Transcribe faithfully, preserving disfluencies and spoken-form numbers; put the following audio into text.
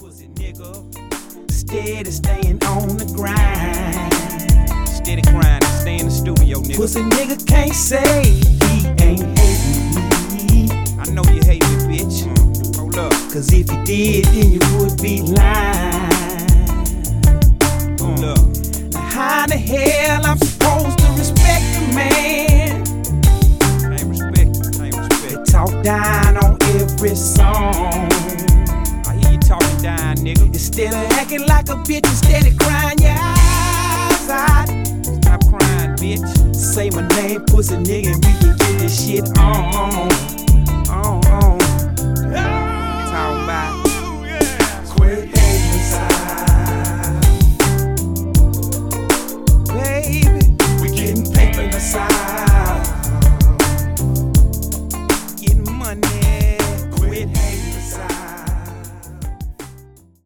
pussy nigga. Steady staying on the grind. Steady grinding, stay in the studio, nigga. Pussy nigga can't say he ain't hating me. I know you hate me, bitch. Mm. Hold up. Cause if you did, then you would be lying. Hold up. Now how the hell I'm supposed to respect a man? I ain't respect, I ain't respect. They talk down on every song. I hear you talking down, nigga. Instead of acting like a bitch, instead of crying your eyes out. Stop crying, bitch. Say my name, pussy nigga, and we can get this shit on. On, on.